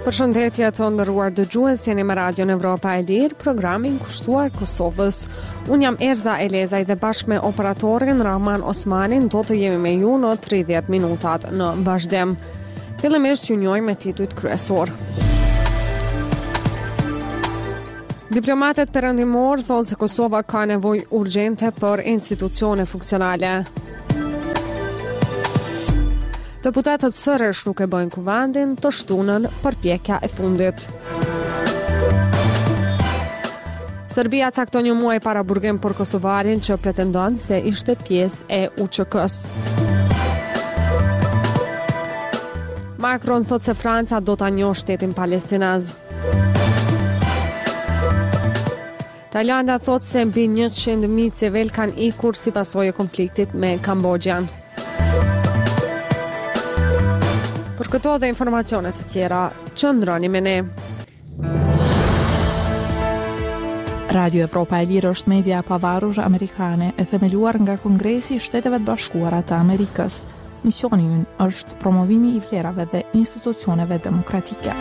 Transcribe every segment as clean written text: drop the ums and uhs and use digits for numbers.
Përshëndetje të nderuar dëgjues, jeni me Radion Evropa e Lirë, programin kushtuar Kosovës. Unë jam Erza Elezaj dhe bashkë me operatorin Rahman Osmanin do të jemi me ju në 30 minutat në vazhdim. Fillimisht ju njohim me titujt kryesor. Diplomatët perëndimor thonë se Kosova ka nevojë urgjente për institucione funksionale. Deputatët sërish nuk e bëjnë kuvendin të shtunën përpjekja e fundit. Serbia cakton një muaj para burgim për kosovarin që pretendon se ishte pjesë e UÇK-s. Macron thot se Franca do ta njohë shtetin palestinez. Tajlanda thot se mbi 100.000 civil kanë ikur si pasojë e konfliktit me Kambodjan. Për këto dhe informacionet të tjera, qëndroni me ne. Radio Evropa e Lirë është media e pavarur amerikane e themeluar nga Kongresi i Shteteve të Bashkuara të Amerikës. Misioni i ynë është promovimi i vlerave dhe institucioneve demokratike.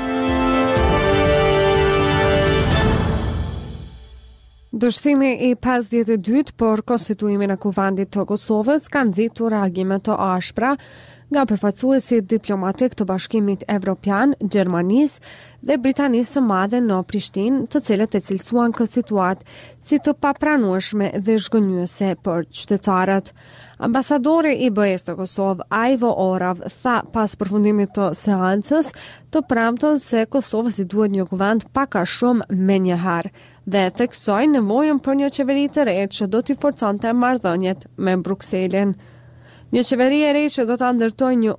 Dështimi i 52 për konstituimin e kuvendit të Kosovës ka nxitur reagime të ashpra nga përfaqësuesit diplomatik të Bashkimit Evropian, Gjermanisë dhe Britanisë së Madhe në Prishtinë, të cilët e cilësuan këtë situatë si të papranueshme dhe zhgënjyese për qytetarët. Ambasadori i BE-s të Kosovë, Ivo Orav, tha pas përfundimit të seancës të premten se Kosovës i duhet një kuvend pak a shumë menjëherë dhe theksoi nevojën për një qeveri të re që do t'i forconte marrëdhëniet me Brukselin. Një qeveri e re që do ta ndërtojë një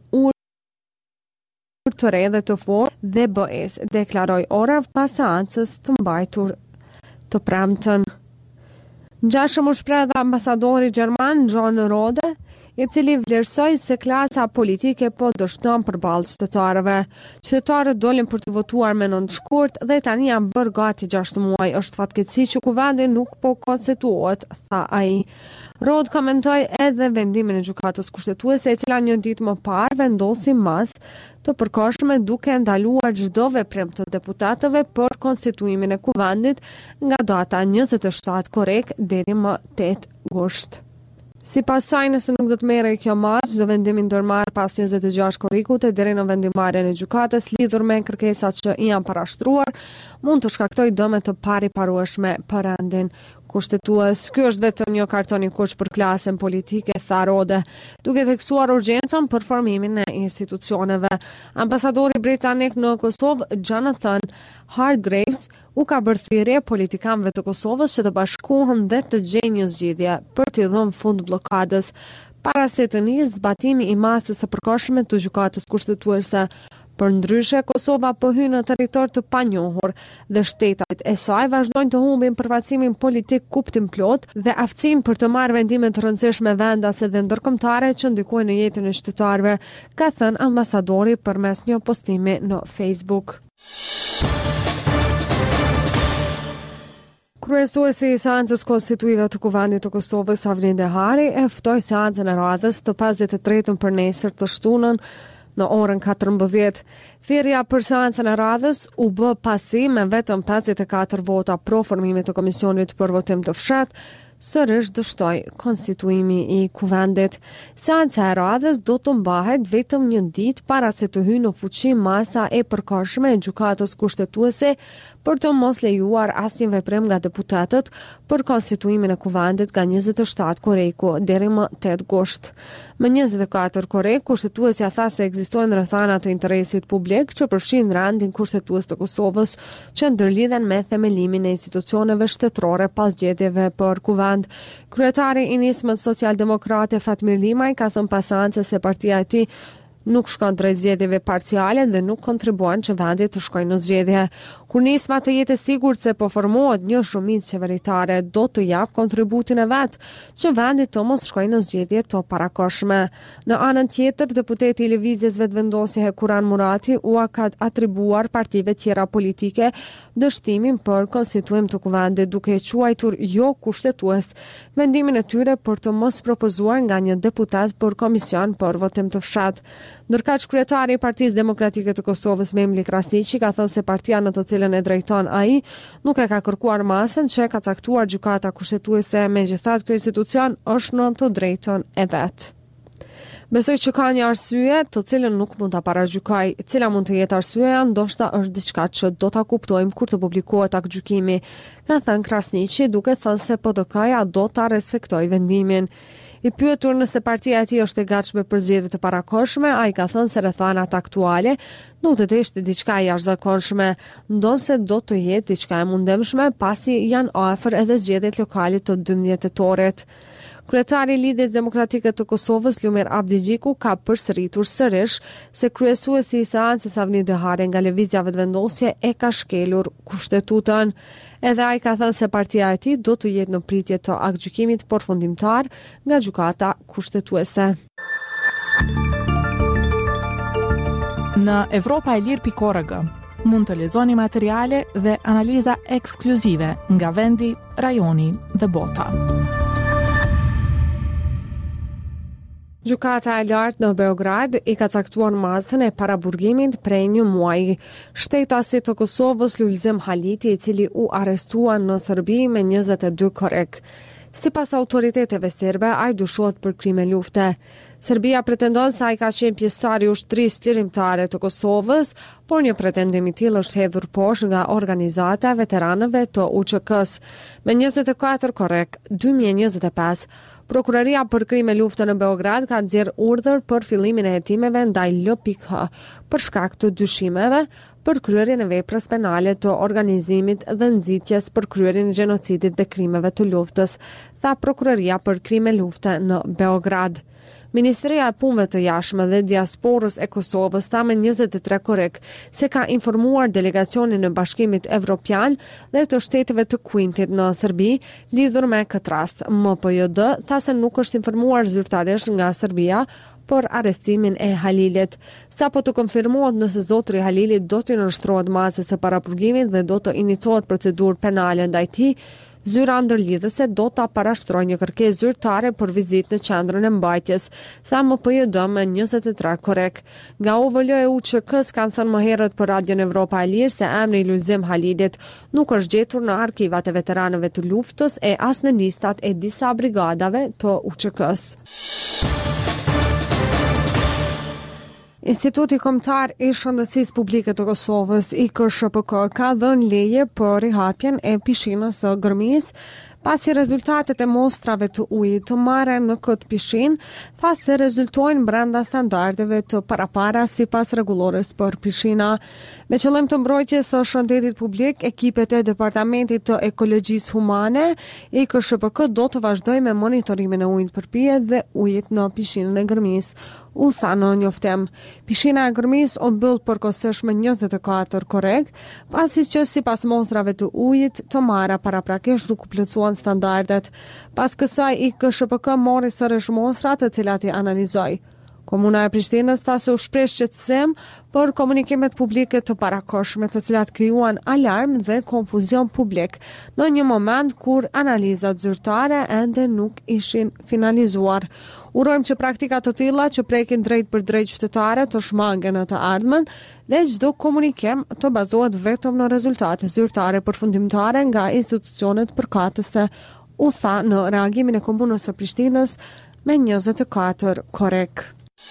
urë të re dhe të fortë dhe BE-s, deklaroi Orav pas seancës të mbajtur të premten. Ngjashëm u shpreh dhe ambasadori gjerman John Rode, i cili vlerësoi se klasa politike po dështon përballë qytetarëve. Qytetarët dolën për të votuar me 9 shkurt dhe tani janë bërë gati 6 muaj. Është fatkeqësi që kuvendi nuk po konstituohet, tha ai. Rod komentoi edhe vendimin e gjykatës kushtetuese, e cila një ditë më parë vendosi masë të përkohshme duke ndaluar çdo veprim të deputatëve për konstituimin e kuvendit nga data 27 korrik deri më 8 gusht. Sipas saj, nëse nuk do të merrej kjo masë, çdo vendim i ndërmarr pas 26 korrikut e deri në vendimarrjen e gjykatës lidhur me kërkesat që i janë parashtruar, mund të shkaktojë dëme të pariparueshme për rendin kushtetues. Ky është vetëm një karton i kuq për klasën politike, tha Rode, duke theksuar urgjencën për formimin e institucioneve. Ambasadori britanik në Kosovë, Jonathan Hargreaves, u ka bërë thirrje politikanëve të Kosovës që të bashkohen dhe të gjejnë një zgjidhje për t'i dhënë fund bllokadës para se të nisë zbatimi i masës së përkohshme të gjykatës kushtetuese. Përndryshe, Kosova po hyn në territor të panjohur dhe shtetet e saj vazhdojnë të humbin përfaqësimin politik kuptim plot dhe aftësinë për të marrë vendime të rëndësishme vendase dhe ndërkombëtare që ndikojnë në jetën e qytetarëve, ka thënë ambasadori përmes një postimi në Facebook. Kryesuesi i seancës konstituive të kuvendit të Kosovës, Avni Dehari, e ftoi seancën e radhës të 53-ën për nesër të shtunën në orën 14. Thirrja për seancën e radhës u bë pasi me vetëm 54 vota pro formimit të komisionit për votim të fshehtë, sërish dështoi konstituimi i kuvendit. Seanca e radhës do të mbahet vetëm një ditë para se të hyjë në fuqi masa e përkohshme e gjykatës kushtetuese për të mos lejuar asnjë veprim nga deputatët për konstituimin e kuvendit nga 27 korriku deri më 8 gusht. Më 24 korrik, kushtetuesja tha se ekzistojnë rrethana të interesit publik që përfshin rendin kushtetues të Kosovës që ndërlidhen me themelimin e institucioneve shtetërore pas zgjedhjeve për kuvend. Kryetari i nismës socialdemokrate Fatmir Limaj ka thënë pas seancës se partia e tij nuk shkon drejt zgjedhjeve parciale dhe nuk kontribuan që vendi të shkojë në zgjedhje. Kur nisma të jetë e sigurt se po formohet një shumicë qeveritare, do të jap kontributin e vet që vendi të mos shkojë në zgjedhje të parakohshme. Në anën tjetër, deputeti i Lëvizjes Vetvendosi Hekuran Murati u ka atribuar partive tjera politike dështimin për konstituim të kuvendit, duke e quajtur jo kushtetues vendimin e tyre për të mos propozuar nga një deputat për komision për votim të fshat. Ndërkaq kryetari i Partisë Demokratike të Kosovës Memli Krasniqi ka thënë se partia në të cilën e drejton ai nuk e ka kërkuar masën që ka caktuar gjykata kushtetuese, megjithatë ky institucion është në të drejtën e vet. Besoj që ka një arsye të cilën nuk mund ta paragjykoj. Cila mund të jetë arsyeja, ndoshta është diçka që do ta kuptojmë kur të publikohet aktgjykimi, ka thënë Krasniqi, duke thënë se PDK-ja do ta respektojë vendimin. I pyetur nëse partia e tij është e gatshme për zgjedhje të parakohshme, ai ka thënë se rrethanat aktuale nuk do të ishte diçka e jashtëzakonshme, ndonse do të jetë diçka e mundemshme pasi janë afër edhe zgjedhjet lokale të 12 tetorit. Kryetari i Lidhjes Demokratike të Kosovës, Lumir Abdigjiku, ka përsëritur sërish se kryesuesi i seancës Avni Dehare nga lëvizja vetëvendosje e ka shkelur kushtetutën. Edhe ai ka thënë se partia e tij do të jetë në pritje të aktgjykimit përfundimtar nga gjykata kushtetuese. Në evropaelir.org mund të lexoni materiale dhe analiza ekskluzive nga vendi, rajoni dhe bota. Gjykata e lartë në Beograd i ka caktuar masën e paraburgimit prej një muaji. Shtetasi të Kosovës Lulzim Haliti, i cili u arrestua në Serbi me 22 korek. Sipas autoriteteve serbe, ai dyshohet për krime lufte. Serbia pretendon se ai ka qenë pjesëtar i ushtrisë lirimtare të Kosovës, por një pretendim i tillë është hedhur poshtë nga organizata e veteranëve të UÇK-s. Me 24 korek 2025, Prokuroria për krime lufte në Beograd ka nxjerrë urdhër për fillimin e hetimeve ndaj L.H. për shkak të dyshimeve për kryerjen e veprës penale të organizimit dhe nxitjes për kryerjen e gjenocidit dhe krimeve të luftës, tha Prokuroria për krime lufte në Beograd. Ministria e Punëve të Jashtme dhe Diasporës e Kosovës tha me 23 korek se ka informuar delegacionin e Bashkimit Evropian dhe të shteteve të Kuintit në Serbi lidhur me këtë rast. MPJD tha se nuk është informuar zyrtarisht nga Serbia për arrestimin e Halilit. Sapo të konfirmohet nëse zotri Halilit do të nënshtrohet masës së paraburgimit dhe do të iniciohet procedurë penale ndaj tij, zyra ndërlidhëse do ta parashtrojë një kërkesë zyrtare për vizitë në qendrën e mbajtjes, tha MPJD me 23 korek. Nga OVL e UÇK-s kanë thënë më herët për Radion Evropa e Lirë se emri i Lulzim Halilit nuk është gjetur në arkivat e veteranëve të luftës e as në listat e disa brigadave të UÇK-s. Instituti Kombëtar i Shëndetësisë Publike të Kosovës, IKSHPK, ka dhënë leje për rihapjen e pishinës së Gërmisë, pasi rezultatet e mostrave të ujit të marrë në këtë pishinë, tha se rezultojnë brenda standardeve të parapara sipas rregullores për pishina. Me qëllim të mbrojtjes së shëndetit publik, ekipet e Departamentit të Ekologjisë Humane, IKSHPK do të vazhdojë me monitorimin e ujit përpijet dhe ujit në pishinën e Gërmisë. U tha në njoftim. Pishina e Gërmisë u mbyll përkohësisht me 24 korek, pasi që sipas mostrave të ujit të marra paraprakisht nuk u plotësuan standardet. Pas kësaj IKSHPK mori sërish mostrat të cilat i analizoi. Komuna e Prishtinës tha se u shpreh shqetësim për komunikimet publike të parakohshme të cilat krijuan alarm dhe konfuzion publik në një moment kur analizat zyrtare ende nuk ishin finalizuar. Urojmë që praktika të tilla që prekin drejt për drejt qytetare të shmangen në të ardhmen dhe çdo komunikim të bazohet vetëm në rezultate zyrtare përfundimtare nga institucionet përkatëse, u tha në reagimin e Komunës së Prishtinës me 24 korek.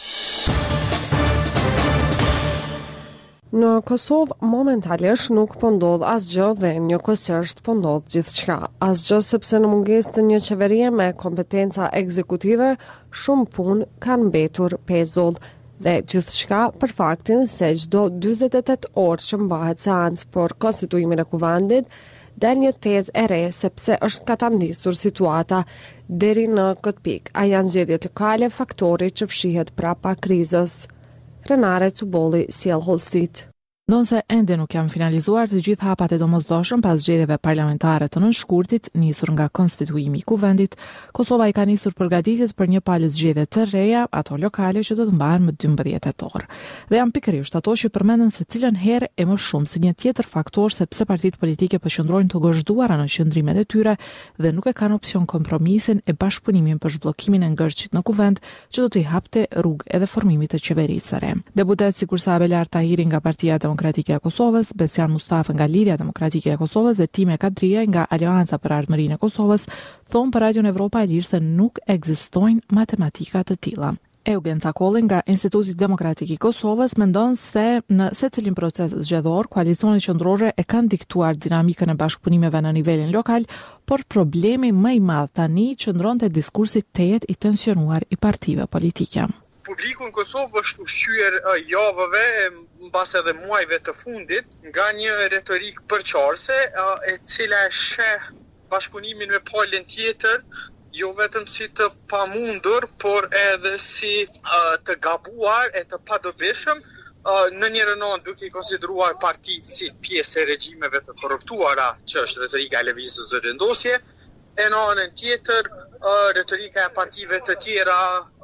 Në Kosovë momentalisht nuk po ndodh asgjë dhe njëkohësisht po ndodh gjithçka. Asgjë sepse në mungesë të një qeverie me kompetenca ekzekutive, shumë punë kanë mbetur pezull dhe gjithçka për faktin se çdo 48 orë që mbahet seancë për konstituimin e kuvendit, del një tezë e re sepse është katandisur situata deri në këtë pikë. A janë zgjedhjet lokale faktori që fshihet prapa krizës? Renare Cubolli sjell hollësit. Ndonse ende nuk janë finalizuar të gjithë hapat e domosdoshëm pas zgjedhjeve parlamentare të nënshkurtit nisur nga konstituimi i kuvendit, Kosova i ka nisur përgatitjet për një palë zgjedhje të reja, ato lokale që do të mbahen më 12 tetor. Dhe janë pikërisht ato që përmenden se cilën herë e më shumë si një tjetër faktor se pse partitë politike po qëndrojnë të gozhduara në qëndrimet e tyre dhe nuk e kanë opsion kompromisin e bashkëpunimin për zhbllokimin e ngërçit në kuvend që do t'i hapte rrugë edhe formimit të qeverisë së re. Deputet sikur sa Abelar Tahiri nga Partia Demokratike e Kosovës, Besian Mustafa nga Lidhja Demokratike e Kosovës dhe Time Kadria nga Aleanca për Ardhmërinë e Kosovës thonë për Radio Evropa e Lirë se nuk ekzistojnë matematika të tilla. Eugen Cakolli nga Instituti Demokratik i Kosovës mendon se në secilin proces zgjedhor, koalicionet qendrore e kanë diktuar dinamikën e bashkëpunimeve në nivelin lokal, por problemi më i madh tani qëndron te diskursi tejet i tensionuar i partive politike. Publiku në Kosovë është ushqyer javëve, mbas edhe muajve të fundit, nga një retorik përqarse, e cila sheh bashkëpunimin me palën tjetër, jo vetëm si të pamundur, por edhe si të gabuar e të padobishëm, në njërin anë duke i konsideruar partitë si pjesë e regjimeve të korruptuara, që është retorika e lëvizjes së vendosje, e në anën tjetër retorika e partive të tjera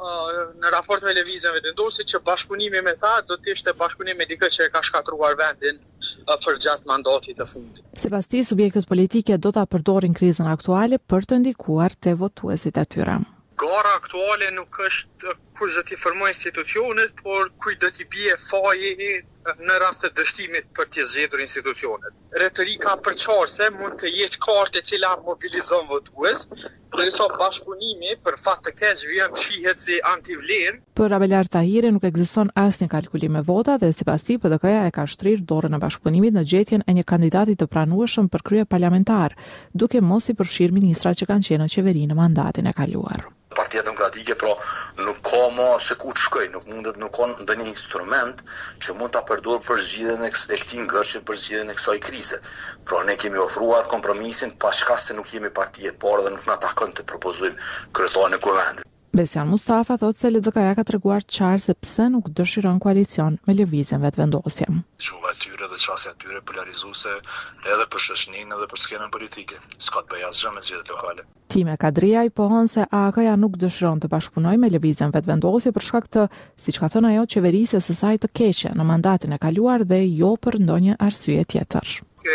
në raport me lëvizjen vendosje që bashkëpunimi me ta do të ishte bashkëpunim me dikë që e ka shkatruar vendin për gjatë mandatit të fundit. Sipas tij, subjektet politike do ta përdorin krizën aktuale për të ndikuar te votuesit e tyre. Gara aktuale nuk është kush do t'i formojë institucionet, por kujt do t'i bie faji në rast të dështimit për t'i zgjedhur institucionet. Retorika përçarse mund të jetë kartë e cila mobilizon votues, ndërsa bashkëpunimi për fat të keq vjen shihet si antivlerë. Për Abelar Tahiri nuk ekziston asnjë kalkulim me vota dhe sipas tij PDK-ja e ka shtrirë dorën e bashkëpunimit në gjetjen e një kandidati të pranueshëm për krye parlamentar, duke mos i përfshirë ministrat që kanë qenë në qeveri në mandatin e kaluar. Partia Demokratike nuk ka më se ku të shkoj, nuk ka ndonjë instrument që mund ta përdorë për zgjidhjen e këtij ngërçi, për zgjidhjen e kësaj krize. Ne kemi ofruar kompromisin pas çka se nuk jemi parti e parë dhe nuk na takon të propozojmë kryetarin e kuvendit. Besian Mustafa thotë se LZK-ja ka treguar qartë se pse nuk dëshiron koalicion me lëvizjen vetëvendosje. Gjuha e tyre dhe çështja e tyre polarizuese edhe për shoqërinë edhe për skenën politike. S'ka të bëjë asgjë me zgjedhjet lokale. Time Kadria i pohon se AK-ja nuk dëshiron të bashkëpunojë me lëvizjen vetëvendosje për shkak të, siç ka thënë ajo, qeverisë së saj të keqe në mandatin e kaluar dhe jo për ndonjë arsye tjetër.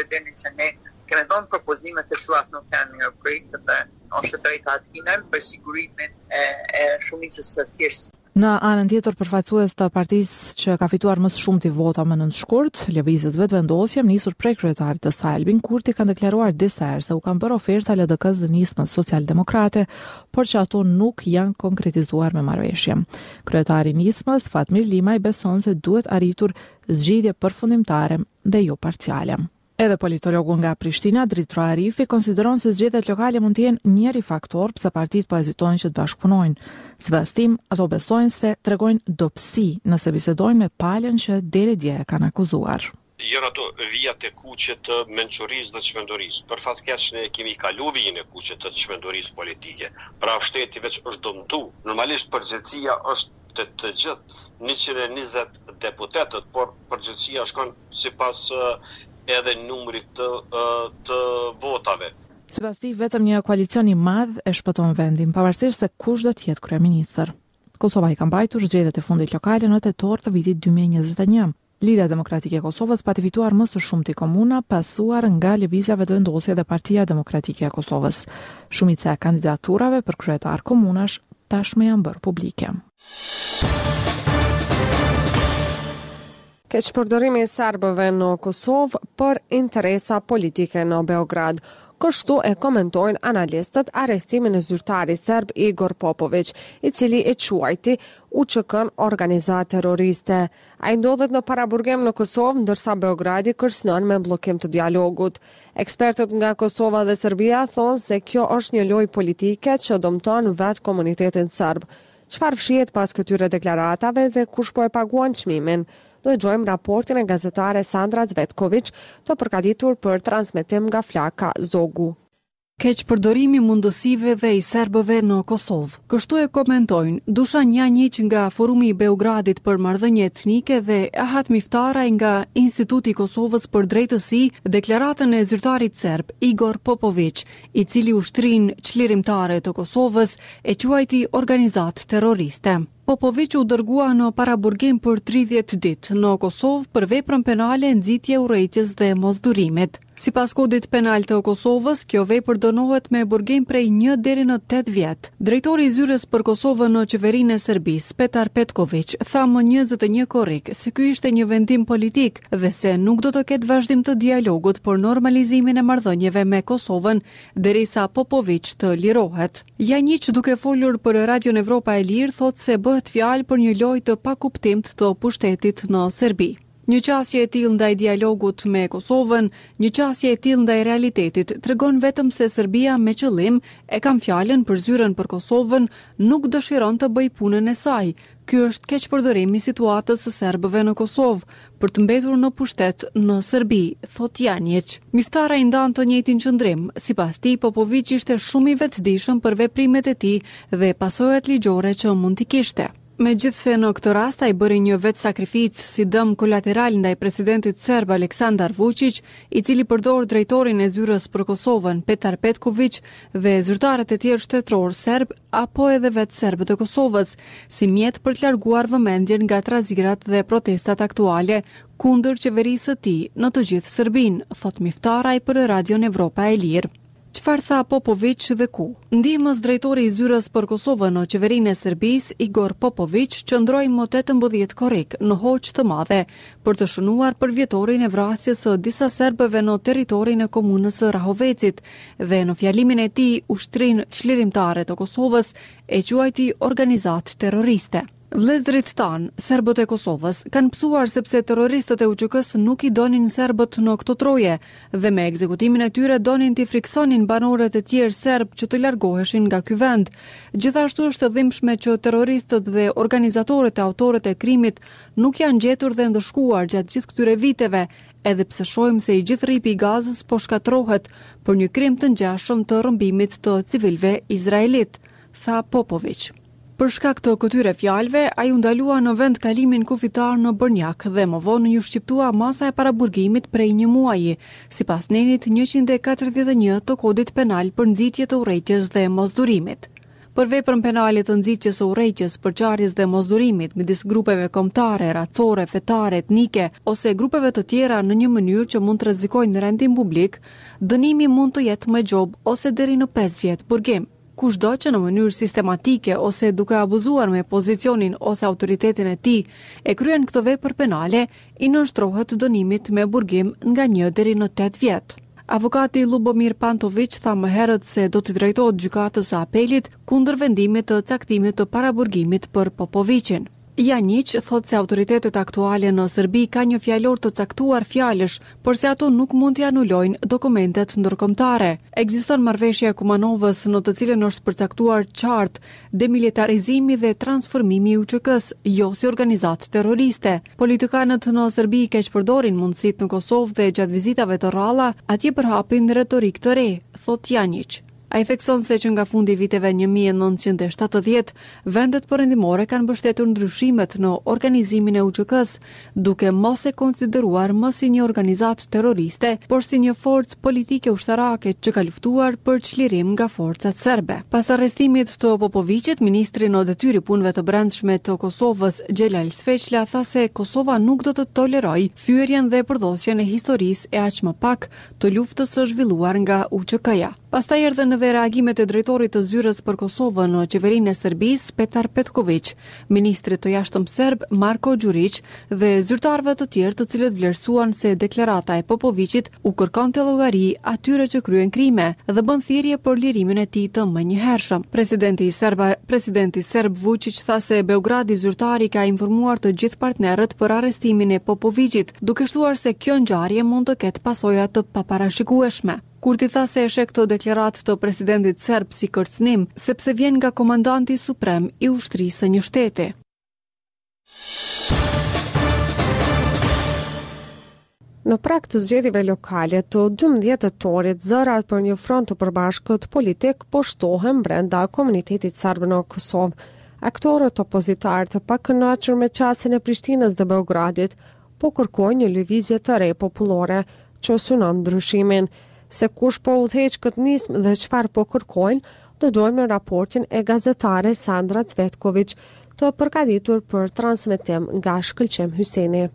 Kemi dhënë propozime të cilat nuk janë mirëpritur dhe është drejta atij për sigurimin e shumicës së thjeshtë. Në anën tjetër, përfaqësues të partisë që ka fituar më shumë vota më nënshkurt, lëvizjes vetëvendosje nisur prej kryetarit të saj Albin Kurti kanë deklaruar disa herë se u kanë bërë oferta LDK-s dhe nismës socialdemokrate, por që ato nuk janë konkretizuar me marrëveshje. Kryetari i nismës Fatmir Limaj beson se duhet arritur zgjidhje përfundimtare dhe jo parciale. Edhe politologu nga Prishtina, Dritro Arifi, konsideron se zgjedhjet lokale mund të jenë njëri faktor pse partitë po hezitojnë që të bashkëpunojnë. Sipas tij, ato besojnë se tregojnë dobësi nëse bisedojnë me palën që deri dje e kanë akuzuar. Janë ato vijat e kuqe të mençurisë dhe çmendurisë. Për fat keq ne kemi kalu vijën e kuqe të çmendurisë politike. Pra shteti veç është dëmtu. Normalisht përgjegjësia është të gjithë 120 deputetët, por përgjegjësia shkon sipas edhe numrit të votave. Sipas tij, vetëm një koalicion i madh e shpëton vendin, pavarësisht se kush do të jetë kryeministër. Kosova i ka mbajtur zgjedhjet e fundit lokale në tetor të vitit 2021. Lidhja Demokratike e Kosovës pati fituar më së shumti komuna, pasuar nga lëvizja vetëvendosje dhe Partia Demokratike e Kosovës. Shumica e kandidaturave për kryetar komunash tashmë janë bërë publike. Keqpërdorimi i serbëve në Kosovë për interesa politike në Beograd. Kështu e komentojnë analistët arrestimin e zyrtarit serb Igor Popović, i cili e quajti UÇK-n organizatë terroriste. Ai ndodhet në paraburgim në Kosovë, ndërsa Beogradi kërcënon me bllokim të dialogut. Ekspertët nga Kosova dhe Serbia thonë se kjo është një lojë politike që dëmton vetë komunitetin serb. Çfarë fshihet pas këtyre deklaratave dhe kush po e paguan çmimin? Do të dëgjojmë raportin e gazetare Sandra Cvetković, të përgatitur për transmetim nga Flaka Zogu. Keqpërdorimi mundësive dhe i serbëve në Kosovë. Kështu e komentojnë Dušan Janjić nga Forumi i Beogradit për marrëdhënie etnike dhe Ahat Miftaraj nga Instituti i Kosovës për drejtësi deklaratën e zyrtarit serb Igor Popović, i cili ushtrinë çlirimtare të Kosovës e quajti organizatë terroriste. Popović u dërgua në paraburgim për 30 ditë në Kosovë për veprën penale nxitje urrejtjes dhe mosdurimit. Sipas kodit penal të Kosovës, kjo vepër dënohet me burgim prej 1 deri në 8 vjet. Drejtori i zyrës për Kosovën në qeverinë e Serbisë, Petar Petković, tha më 21 korrik se ky ishte një vendim politik dhe se nuk do të ketë vazhdim të dialogut për normalizimin e marrëdhënieve me Kosovën derisa Popović të lirohet. Janjić, duke folur për Radion Evropa e Lirë, thotë se bëhet fjalë për një lojë të pakuptimt të pushtetit në Serbi. Një qasje e tillë ndaj dialogut me Kosovën, një qasje e tillë ndaj realitetit, tregon vetëm se Serbia me qëllim e kam fjalën për zyrën për Kosovën, nuk dëshiron të bëj punën e saj. Ky është keqpërdorim i situatës së serbëve në Kosovë për të mbetur në pushtet në Serbi, thot Janjić. Miftaraj ndan të njëjtin qëndrim. Sipas tij, Popović ishte shumë i vetëdijshëm për veprimet e tij dhe pasojat ligjore që mund t'i kishte. Megjithse në këtë rast ai bëri një vetë sakrificë si dëm kolateral ndaj presidentit serb Aleksandar Vučić, i cili përdor drejtorin e zyrës për Kosovën Petar Petković dhe zyrtarët e tjerë shtetëror serb apo edhe vetë serbët e Kosovës, si mjet për të larguar vëmendjen nga trazirat dhe protestat aktuale kundër qeverisë së tij në të gjithë Serbinë, thot Miftaraj për Radion Evropa e Lirë. Çfarë tha Popović dhe ku? Ndihmës drejtori i zyrës për Kosovën në qeverinë e Serbisë, Igor Popović, qëndroi më 18 korrik në hoq të madhe për të shënuar për vjetorin e vrasjes së disa serbëve në territorin e komunës së Rahovecit dhe në fjalimin e tij ushtrinë çlirimtare të Kosovës e quajti organizatë terroriste. Vëllezërit tanë, serbët e Kosovës, kanë psuar sepse terroristët e UÇK-s nuk i donin serbët në këto troje dhe me ekzekutimin e tyre donin t'i friksonin banorët e tjerë serb që të largoheshin nga ky vend. Gjithashtu është e dhimbshme që terroristët dhe organizatorët e autorët e krimit nuk janë gjetur dhe ndëshkuar gjatë gjithë këtyre viteve, edhe pse shohim se i gjithë rripi i Gazës po shkatrohet për një krim të ngjashëm të rrëmbimit të civilëve izraelit, tha Popović. Për shkak të këtyre fjalëve, ai u ndalua në vend kalimin kufitar në Bërnjak dhe më vonë ju shqiptua masa e paraburgimit prej 1 muaji, sipas nenit 141 të kodit penal për nxitje të urrejtjes dhe mosdurimit. Për veprën penale të nxitjes së urrejtjes, përçarjes dhe mosdurimit midis grupeve kombëtare, racore, fetare, etnike ose grupeve të tjera në një mënyrë që mund të rrezikojnë rendin publik, dënimi mund të jetë me gjob ose deri në 5 vjet burgim. Kushdo që në mënyrë sistematike ose duke abuzuar me pozicionin ose autoritetin e tij e kryen këtë vepër penale, i nënshtrohet dënimit me burgim nga 1 deri në 8 vjet. Avokati Lubomir Pantović tha më herët se do t'i drejtohet gjykatës së apelit kundër vendimit të caktimit të paraburgimit për Popovićin. Janjić thot se autoritetet aktuale në Serbi ka një fjalor të caktuar fjalësh, por se ato nuk mund t'i anulojnë dokumentet ndërkombëtare. Ekziston marrëveshja e Kumanovës në të cilën është përcaktuar qartë demilitarizimi dhe transformimi i UÇK-s, jo si organizatë terroriste. Politikanët në Serbi keqpërdorin mundësitë në Kosovë dhe gjatë vizitave të rralla atje përhapin retorikë të re, thot Janjić. Ai thekson se që nga fundi i viteve 1970, vendet perëndimore kanë mbështetur ndryshimet në organizimin e UÇK-s, duke mos e konsideruar më si një organizatë terroriste, por si një forcë politike ushtarake që ka luftuar për çlirim nga forcat serbe. Pas arrestimit të Popovićit, ministri në detyrë punëve të brendshme të Kosovës, Xhelal Sveçla, tha se Kosova nuk do të tolerojë fyerjen dhe përdhosjen e historisë e aq më pak të luftës së zhvilluar nga UÇK-ja. Pastaj erdhën edhe reagimet e drejtorit të zyrës për Kosovën në qeverinë e Serbisë, Petar Petković, ministrit të jashtëm serb Marko Đurić dhe zyrtarëve të tjerë të cilët vlerësuan se deklarata e Popovićit u kërkonte llogari atyre që kryen krime dhe bën thirrje për lirimin e tij të menjëhershëm. Presidenti serb Vučić tha se Beogradi zyrtari ka informuar të gjithë partnerët për arrestimin e Popovićit, duke shtuar se kjo ngjarje mund të ketë pasoja të paparashikueshme. Kurti tha se e sheh këtë deklaratë të presidentit serb si kërcënim, sepse vjen nga komandanti suprem i ushtrisë së një shteti. Në prag të zgjedhjeve lokale të 12 tetorit, zërat për një front të përbashkët politik po shtohen brenda komunitetit serb në Kosovë. Aktorët opozitar të pakënaqur me qasjen e Prishtinës dhe Beogradit po kërkojnë një lëvizje të re popullore që synon ndryshimin. Se kush po udhëheq këtë nismë dhe çfarë po kërkojnë, dëgjojmë në raportin e gazetare Sandra Cvetković, të përgatitur për transmetim nga Shkëlqem Hyseni.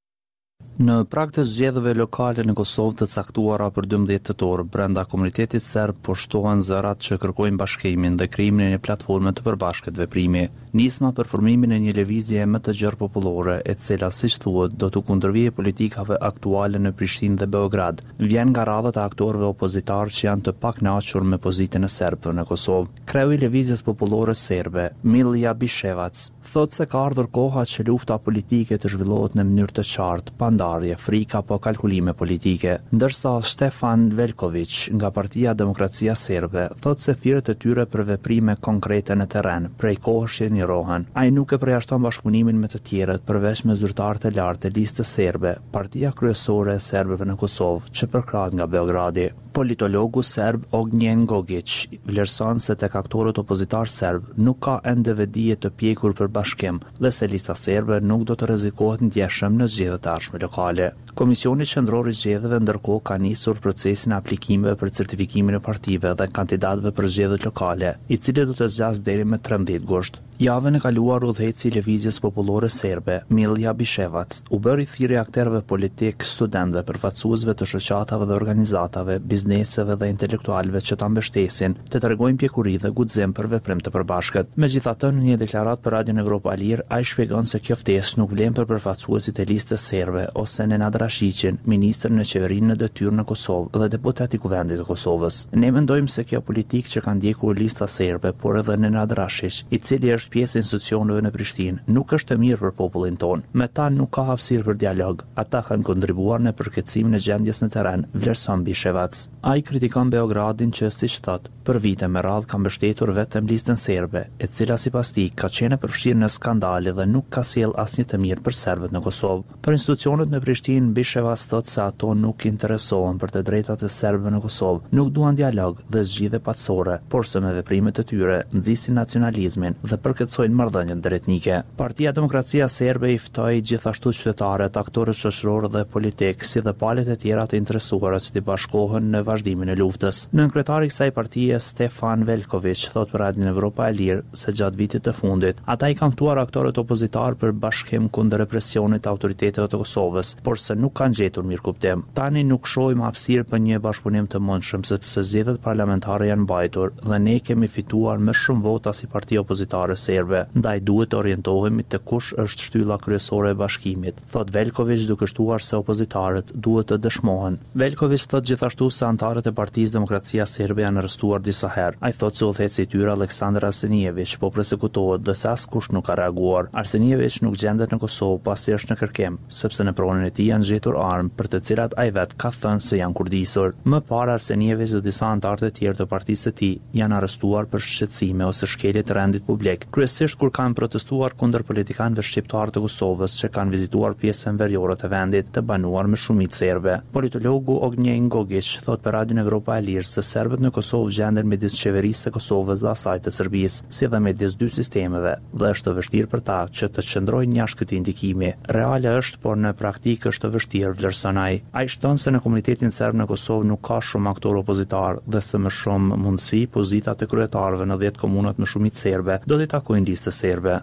Në prag të zgjedhjeve lokale në Kosovë të caktuara për 12 tetor, brenda komunitetit serb po shtohen zërat që kërkojnë bashkimin dhe krijimin e një platforme të përbashkët veprimi. Nisma për formimin e një lëvizje më të gjerë popullore, e cila siç thuhet do të kundërvijë politikave aktuale në Prishtinë dhe Beograd, vjen nga radhët e aktorëve opozitar që janë të pakënaqur me pozitën e serbëve në Kosovë. Kreu i lëvizjes popullore serbe, Milija Bishevac, thotë se ka ardhur koha që lufta politike të zhvillohet në mënyrë të qartë, pa ndarje, frika apo kalkulime politike, ndërsa Stefan Veljković nga Partia Demokracia Serbe thotë se thirrjet e tyre për veprime konkrete në terren prej kohësh që njërohen. Ai nuk e përjashton bashkëpunimin me të tjerët përveç me zyrtarët e lartë të listës serbe, partia kryesore e serbëve në Kosovë, që përkrahet nga Beogradi. Politologu serb Ognjen Gogić vlerëson se tek aktorët opozitar serb nuk ka ende vedije të pjekur për bashkim dhe se lista serbe nuk do të rrezikohet ndjeshëm në zgjedhjet e ardhshme lokale. Komisioni qendror i zgjedhjeve ndërkohë ka nisur procesin e aplikimeve për certifikimin e partive dhe kandidatëve për zgjedhjet lokale, i cili do të zgjasë deri më 13 gusht. Javën e kaluar udhëheci i lëvizjes popullore serbe, Milija Bishevac, u bëri thirrje aktorëve politik, studentëve, përfaqësuesve të shoqatave dhe organizatave, bizneseve dhe intelektualëve që ta mbështesin, të tregojnë pjekuri dhe guxim për veprim të përbashkët. Megjithatë, në një deklaratë për Radion Evropa Lir, ai shpjegon se kjo ftesë nuk vlen për përfaqësuesit e listës serbe ose Nenad Rashiqin, ministër në qeverinë në detyrë në Kosovë dhe deputet i Kuvendit të Kosovës. Ne mendojmë se kjo politikë që ka ndjekur lista serbe, por edhe Nenad Rashiq, i cili është pjesë e institucioneve në Prishtinë, nuk është e mirë për popullin ton. Me ta nuk ka hapësirë për dialog. Ata kanë kontribuar në përkeçimin e gjendjes në terren, vlerëson Bishevac. Ai kritikon Beogradin që, siç thotë, për vite me radhë ka mbështetur vetëm listën serbe, e cila sipas tij ka qenë e përfshirë në skandale dhe nuk ka sjell asnjë të mirë për serbët në Kosovë. Për institucionet në Prishtinë, Bishevac thotë se ato nuk interesohen për të drejtat e serbëve në Kosovë, nuk duan dialog dhe zgjidhje paqësore, por se me veprimet e tyre nxisin nacionalizmin dhe përkëtsojnë marrëdhënien ndërtetnike. Partia Demokracia Serbe i ftoi gjithashtu qytetarët, aktorët shoqëror dhe politik, si dhe palët e tjera të interesuara që të bashkohen në vazhdimin e luftës. Nënkryetari i kësaj partie, Stefan Veljković, thotë për Radion Evropa e Lirë se gjatë vitit të fundit, ata i kanë ftuar aktorët opozitar për bashkim kundër represionit të autoriteteve të Kosovës, por se nuk kanë gjetur mirëkuptim. Tani nuk shohim hapësirë për një bashkëpunim të mundshëm sepse zgjedhjet parlamentare janë mbajtur dhe ne kemi fituar më shumë vota si parti opozitare serbe. Ndaj duhet të orientohemi te kush është shtylla kryesore e bashkimit, thot Veljković, duke shtuar se opozitarët duhet të dëshmohen. Veljković thot gjithashtu se antarët e Partisë Demokracia Serbe janë arrestuar disa herë. Ai thot se udhëheci i tyre Aleksandar Arsenijević po përsekutohet dhe se askush nuk ka reaguar. Arsenijević nuk gjendet në Kosovë pasi është në kërkim, sepse në pronën e tij janë gjetur armë për të cilat ai vet ka thënë se janë kurdisur. Më parë Arsenijević dhe disa antarë të tjerë të partisë së tij janë arrestuar për shqetësime ose shkelje të rendit publik, kryesisht kur kanë protestuar kundër politikanëve shqiptar të Kosovës që kanë vizituar pjesën veriore të vendit të banuar me shumicë serbe. Politologu Ognjen Gogić thot për Radion Evropa e Lirë se serbët në Kosovë gjenden midis qeverisë së Kosovës dhe asaj të Serbisë, si dhe midis dy sistemeve, dhe është të vështirë për ta që të qëndrojnë jashtë këtij ndikimi. Reale është, por në praktikë është të vështirë, vlerëson ai. Ai shton se në komunitetin serb në Kosovë nuk ka shumë aktor opozitar dhe se më shumë mundësi pozitat e kryetarëve në 10 komunat me shumicë serbe do t'i takojnë listës serbe.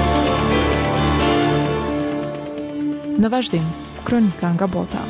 Në vazhdim, kronika nga bota.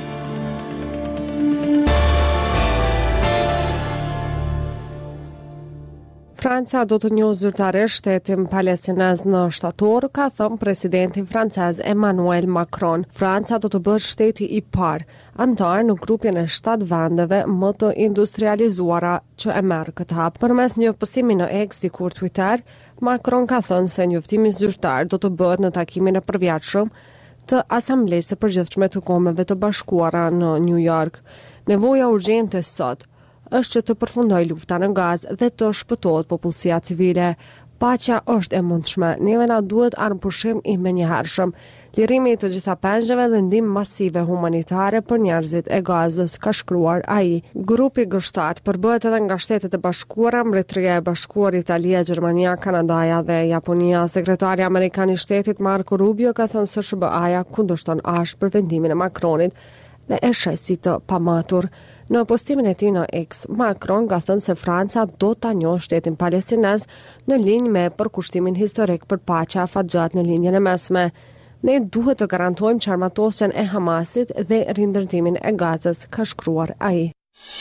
Franca do të njohë zyrtarisht shtetin palestinez në shtator, ka thënë presidenti francez Emmanuel Macron. Franca do të bëhet shteti i parë antar në grupin e 7 vendeve më të industrializuara që e merr këtë hap. Përmes një postimi në X dikur Twitter, Macron ka thënë se njoftimi zyrtar do të bëhet në takimin e përvjashëm të Asamblesë së Përgjithshme të Kombeve të Bashkuara në New York. Nevoja urgjente sot është që të përfundoj lufta në Gazë dhe të shpëtohet popullsia civile, Paqja është e mundshme, neve na duhet armëpushim i menjëhershëm, lirimi i të gjitha penggjeve dhe ndihmë masive humanitare për njerëzit e Gazës, ka shkruar ai. Grupi G7 përbëhet edhe nga Shtetet e Bashkuara, Mbretëria e Bashkuar, Italia, Gjermania, Kanadaja dhe Japonia. Sekretari amerikan i Shtetit Marco Rubio ka thënë se SBA-ja kundërshton ashpër vendimin e Macronit dhe e sheh si të pamatur. Në postimin e tij në X, Macron ka thënë se Franca do ta njohë shtetin palestinez në linjë me përkushtimin historik për paqe afatgjat në linjën e mesme. Ne duhet të garantojmë qarmatosjen e Hamasit dhe rindërtimin e Gazës, ka shkruar ai.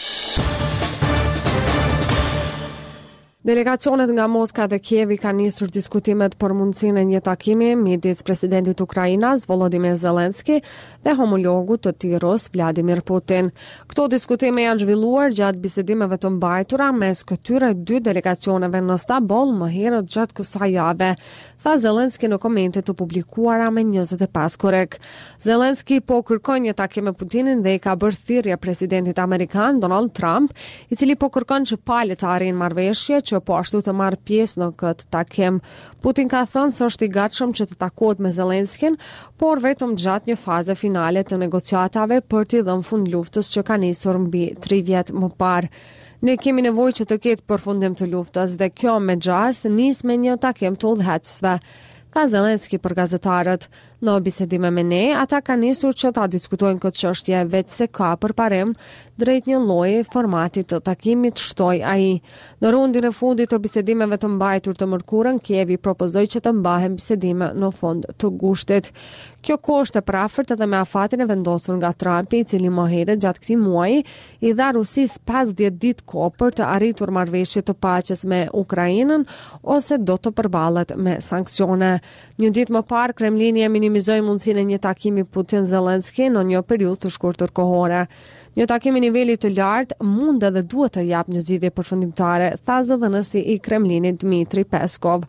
Delegacionet nga Moska dhe Kievi kanë nisur diskutimet për mundësinë e një takimi midis presidentit Ukrainas Volodymyr Zelensky dhe homologut të tij rus Vladimir Putin. Këto diskutime janë zhvilluar gjatë bisedimeve të mbajtura mes këtyre dy delegacioneve në Stamboll më herët gjatë kësaj jave, tha Zelensky në komente të publikuara me 25 korek. Zelensky po kërkon një takim me Putinin dhe i ka bërë thirrje presidentit amerikan Donald Trump, i cili po kërkon që palët të arrijnë marrëveshje që po ashtu të marrë pjesë në këtë takim. Putin ka thënë se është i gatshëm që të takohet me Zelenskyn, por vetëm gjatë një faze finale të negociatave për t'i dhënë fund luftës që ka nisur mbi 3 vjet më parë. Ne kemi nevojë që të ketë përfundim të luftës dhe kjo me gjas nis me një takim të udhëheqësve, ka Zelensky për gazetarët. Në bisedime me ne, ata ka nisur që ta diskutojnë këtë çështje veç se ka përparim drejt një lloji formati të takimit, shtoi ai. Në rundin e fundit të bisedimeve të mbajtur të mërkurën, Kievi propozoi që të mbahen bisedime në fund të gushtit. Kjo kohë është e prafërt edhe me afatin e vendosur nga Trumpi, i cili më herët gjatë këtij muaji i dha Rusisë 50 ditë kohë për të arritur marrëveshje të paqes me Ukrainën ose do të përballet me sanksione. Një ditë më parë, Kremlini e minimizoi mundësinë e një takimi Putin-Zelensky në një periudhë të shkurtër kohore. Një takim i nivelit të lartë mund edhe duhet të japë një zgjidhje përfundimtare, tha zëdhënësi i Kremlinit Dmitri Peskov.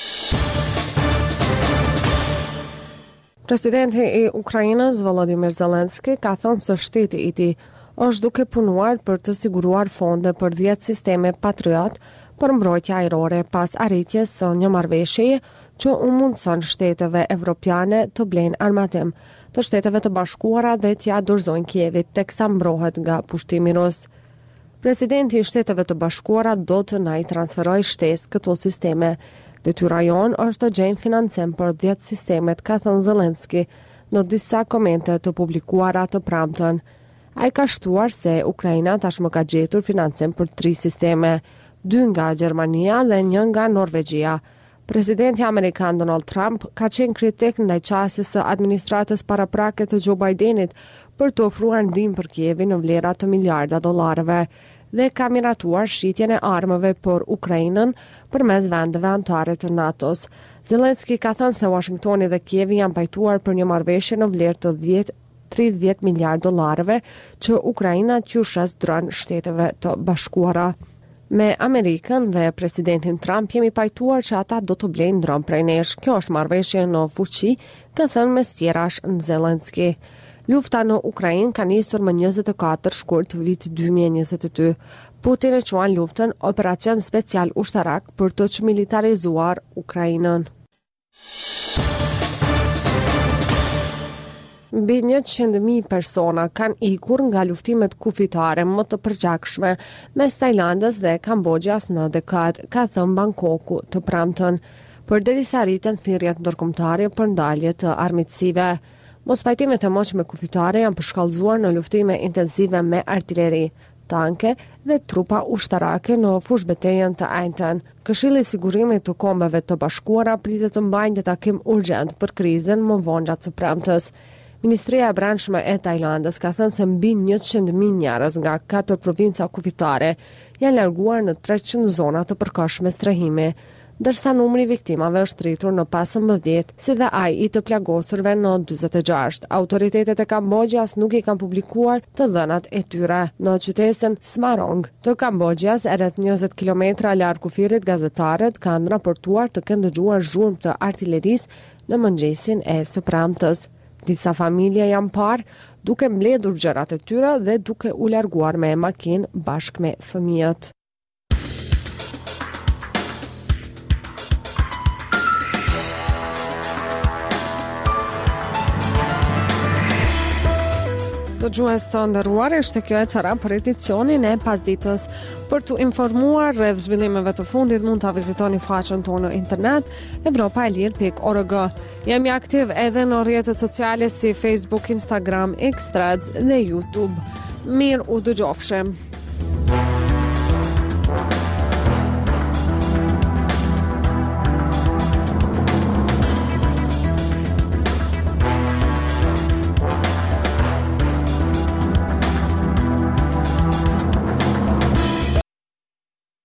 Presidenti i Ukrainës Volodymyr Zelensky ka thënë se shteti i tij është duke punuar për të siguruar fonde për 10 sisteme Patriot për mbrojtje ajrore pas arritjes së një marrëveshjeje që u mundson shteteve evropiane të blejnë armatim të Shteteve të Bashkuara dhe t'ia dorëzojnë Kievit teksa mbrohet nga pushtimi rus. Presidenti i Shteteve të Bashkuara do të na i transferojë shtesë këto sisteme. Detyra jon është të gjejmë financim për 10 sistemet, ka thënë Zelensky në disa komente të publikuara të premten. Ai ka shtuar se Ukraina tashmë ka gjetur financim për 3 sisteme, 2 nga Gjermania dhe 1 nga Norvegjia. Presidenti amerikan Donald Trump ka qenë kritik ndaj qasjes së administratës paraprake të Joe Bidenit për të ofruar ndihmë për Kievin në vlera të miliarda dollarëve dhe ka miratuar shitjen e armëve për Ukrainën përmes vendeve anëtare të NATO-s. Zelensky ka thënë se Washingtoni dhe Kievi janë pajtuar për një marrëveshje në vlerë të 30 miliardë dollarëve që Ukraina qyshes dronë Shteteve të Bashkuara. Me Amerikën dhe presidentin Trump jemi pajtuar që ata do të blejnë dronë prej nesh. Kjo është marrëveshje në fuqi, ka thënë mes tjerash në Zelensky. Lufta në Ukrainë ka nisur më 24 shkurt vit 2022. Putin e quan luftën operacion special ushtarak për të çmilitarizuar Ukrainën. Mbi 100.000 persona kanë ikur nga luftimet kufitare më të përgjakshme mes Tajlandës dhe Kambodjas në dekadë, ka thënë Bangkoku të premten, përderisa rriten thirrjet ndërkombëtare për ndalje të armiqësive. Mosfajtimet e moshme kufitare janë përshkallëzuar në luftime intensive me artilleri, tanke dhe trupa ushtarake në fushbetejën të Aintan. Këshilli i Sigurimit të Kombeve të Bashkuara pritet të mbajë një takim urgjent për krizën më vonë gjatë së premtes. Ministria e Brendshme e Tajlandës ka thënë se mbi 100.000 njerëz nga 4 provinca kufitare janë larguar në 300 zona të përkohshme strehimi, ndërsa numri i viktimave është rritur në 15, si dhe ai i të plagosurve në 46. Autoritetet e Kambodjas nuk i kanë publikuar të dhënat e tyre. Në qytetin Semarang të Kambodjas, rreth 20 kilometra larg kufirit, gazetarët kanë raportuar të kenë dëgjuar zhurmë të artillerisë në mëngjesin e së premtes. Disa familje janë parë duke mbledhur gjërat e tyre dhe duke u larguar me makinë bashkë me fëmijët. Dëgjues të nderuar, ishte kjo e tëra për edicionin e pasditës. Për të informuar rreth zhvillimeve të fundit, mund ta vizitoni faqen tonë në internet evropaelir.org. Jemi aktiv edhe në rrjetet sociale si Facebook, Instagram, X Threads dhe YouTube. Mirë u dëgjofshim.